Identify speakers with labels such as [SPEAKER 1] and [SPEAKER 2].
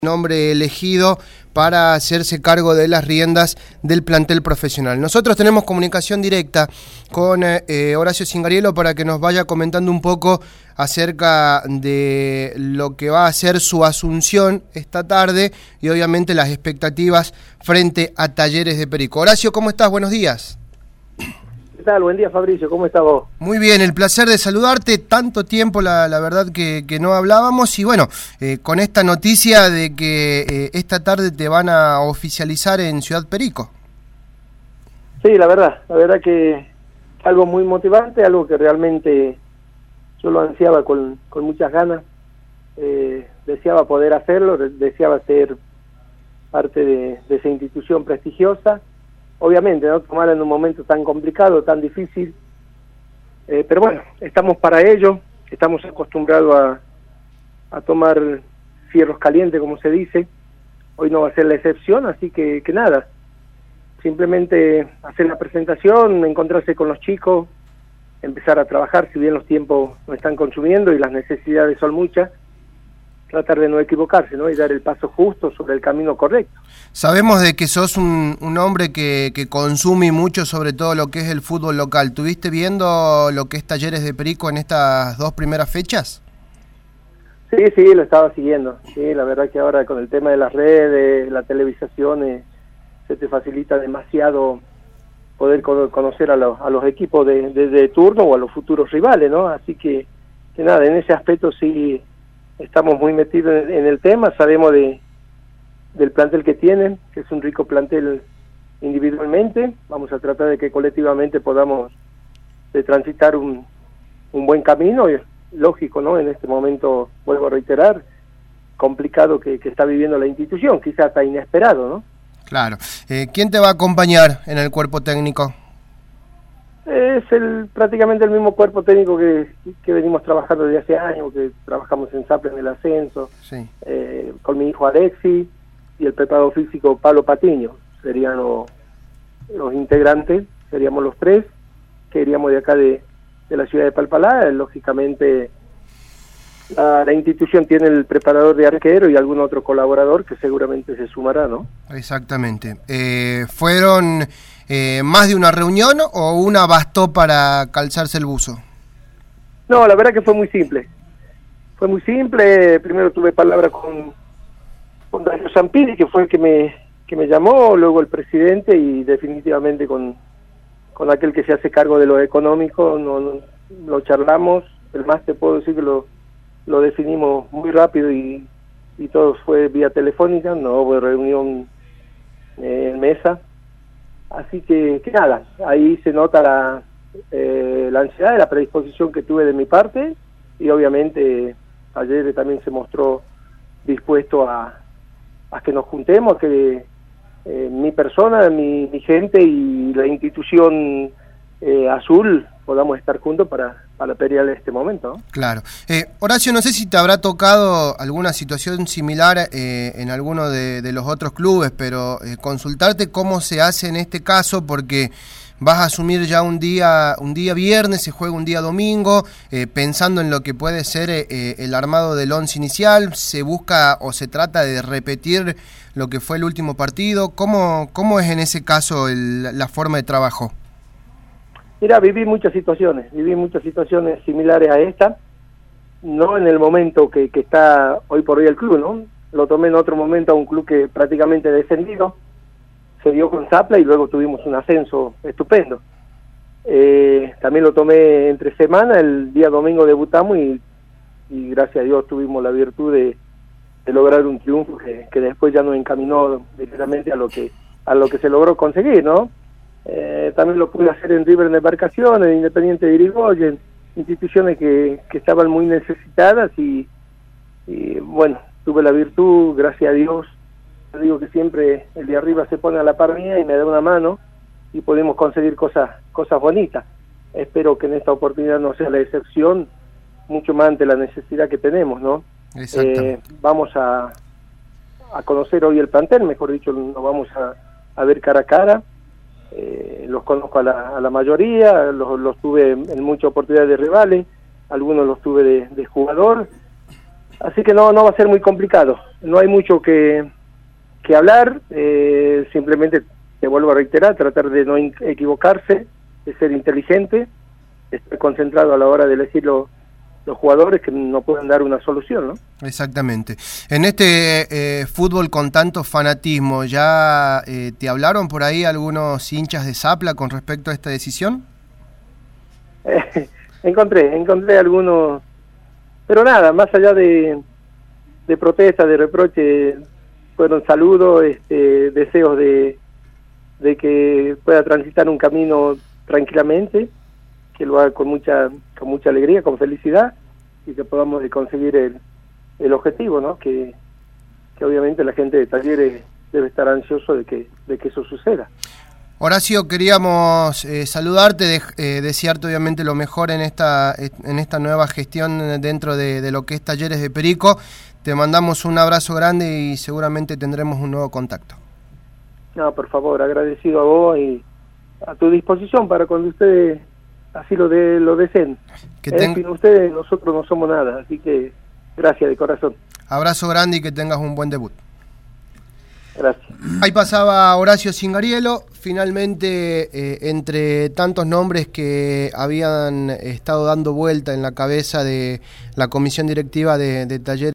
[SPEAKER 1] Nombre elegido para hacerse cargo de las riendas del plantel profesional. Nosotros tenemos comunicación directa con Horacio Cingariello para que nos vaya comentando un poco acerca de lo que va a ser su asunción esta tarde y obviamente las expectativas frente a Talleres de Perico. Horacio, ¿cómo estás? Buenos días.
[SPEAKER 2] ¿Qué tal? Buen día, Fabricio. ¿Cómo estás vos?
[SPEAKER 1] Muy bien, el placer de saludarte. Tanto tiempo, la verdad, que no hablábamos. Y bueno, con esta noticia de que esta tarde te van a oficializar en Ciudad Perico.
[SPEAKER 2] Sí, la verdad que algo muy motivante, algo que realmente yo lo ansiaba con muchas ganas. Deseaba poder hacerlo, deseaba ser parte de esa institución prestigiosa. Obviamente, no tomarla en un momento tan complicado, tan difícil, pero bueno, estamos para ello, estamos acostumbrados a tomar fierros calientes, como se dice. Hoy no va a ser la excepción, así que nada, simplemente hacer la presentación, encontrarse con los chicos, empezar a trabajar, si bien los tiempos nos están consumiendo y las necesidades son muchas, tratar de no equivocarse, ¿no? Y dar el paso justo sobre el camino correcto.
[SPEAKER 1] Sabemos de que sos un hombre que consume mucho, sobre todo lo que es el fútbol local. ¿Tuviste viendo lo que es Talleres de Perico en estas dos primeras fechas?
[SPEAKER 2] Sí, lo estaba siguiendo. Sí, la verdad que ahora con el tema de las redes, la televisación, se te facilita demasiado poder conocer a los equipos de turno o a los futuros rivales, ¿no? Así que nada, en ese aspecto sí estamos muy metidos en el tema, sabemos del plantel que tienen, que es un rico plantel individualmente. Vamos a tratar de que colectivamente podamos transitar un buen camino, y lógico, ¿no? En este momento, vuelvo a reiterar, complicado que está viviendo la institución, quizás hasta inesperado, ¿no?
[SPEAKER 1] Claro. ¿Quién te va a acompañar en el cuerpo técnico?
[SPEAKER 2] Es prácticamente el mismo cuerpo técnico que venimos trabajando desde hace años, que trabajamos en Zapla en el ascenso, sí. Con mi hijo Alexis y el preparador físico Pablo Patiño. Serían los integrantes, seríamos los tres, que iríamos de acá de la ciudad de Palpalá. Lógicamente la institución tiene el preparador de arquero y algún otro colaborador que seguramente se sumará, ¿no? Exactamente.
[SPEAKER 1] ¿Fueron más de una reunión o una bastó para calzarse el buzo?
[SPEAKER 2] No, la verdad que fue muy simple. Fue muy simple. Primero tuve palabra con Darío Zampini, que fue el que me llamó, luego el presidente, y definitivamente con aquel que se hace cargo de lo económico, no lo charlamos. El más te puedo decir que lo definimos muy rápido y todo fue vía telefónica, no hubo reunión en mesa. Así que nada, ahí se nota la ansiedad y la predisposición que tuve de mi parte, y obviamente ayer también se mostró dispuesto a que nos juntemos, que mi persona, mi gente y la institución azul podamos estar juntos para pelear este momento, ¿no?
[SPEAKER 1] Claro. Horacio, no sé si te habrá tocado alguna situación similar en alguno de los otros clubes, pero consultarte cómo se hace en este caso, porque vas a asumir ya un día viernes, se juega un día domingo, pensando en lo que puede ser el armado del once inicial. Se busca o se trata de repetir lo que fue el último partido. ¿Cómo es en ese caso la forma de trabajo?
[SPEAKER 2] Mira, viví muchas situaciones similares a esta, no en el momento que está hoy por hoy el club, ¿no? Lo tomé en otro momento a un club que prácticamente descendido, se dio con Zapla y luego tuvimos un ascenso estupendo. También lo tomé entre semana, el día domingo debutamos y gracias a Dios tuvimos la virtud de lograr un triunfo que después ya nos encaminó directamente a lo que se logró conseguir, ¿no? También lo pude hacer en River en Embarcaciones, en Independiente de Irigoyen, instituciones que estaban muy necesitadas y bueno, tuve la virtud, gracias a Dios. Yo digo que siempre el de arriba se pone a la par mía y me da una mano y podemos conseguir cosas bonitas. Espero que en esta oportunidad no sea la excepción, mucho más ante la necesidad que tenemos, ¿no? Vamos a conocer hoy el plantel, mejor dicho, nos vamos a ver cara a cara. Los conozco a la mayoría, los tuve en muchas oportunidades de rivales, algunos los tuve de jugador, así que no va a ser muy complicado. no hay mucho que hablar, simplemente te vuelvo a reiterar, tratar de no equivocarse, de ser inteligente, estar concentrado a la hora de elegir los jugadores que nos puedan dar una solución, ¿no?
[SPEAKER 1] Exactamente. En este fútbol con tanto fanatismo, ¿ya te hablaron por ahí algunos hinchas de Zapla con respecto a esta decisión?
[SPEAKER 2] Encontré algunos, pero nada, más allá de protesta, de reproche, fueron saludos, deseos de que pueda transitar un camino tranquilamente, que lo haga con mucha alegría, con felicidad, y que podamos conseguir el objetivo, ¿no? Que obviamente la gente de Talleres debe estar ansioso de que eso suceda.
[SPEAKER 1] Horacio, queríamos saludarte, desearte obviamente lo mejor en esta nueva gestión dentro de lo que es Talleres de Perico. Te mandamos un abrazo grande y seguramente tendremos un nuevo contacto.
[SPEAKER 2] No, por favor, agradecido a vos y a tu disposición para cuando ustedes así lo deseen. Sin ustedes nosotros no somos nada, así que gracias de corazón.
[SPEAKER 1] Abrazo grande y que tengas un buen debut.
[SPEAKER 2] Gracias.
[SPEAKER 1] Ahí pasaba Horacio Cingariello, finalmente entre tantos nombres que habían estado dando vuelta en la cabeza de la comisión directiva de Talleres.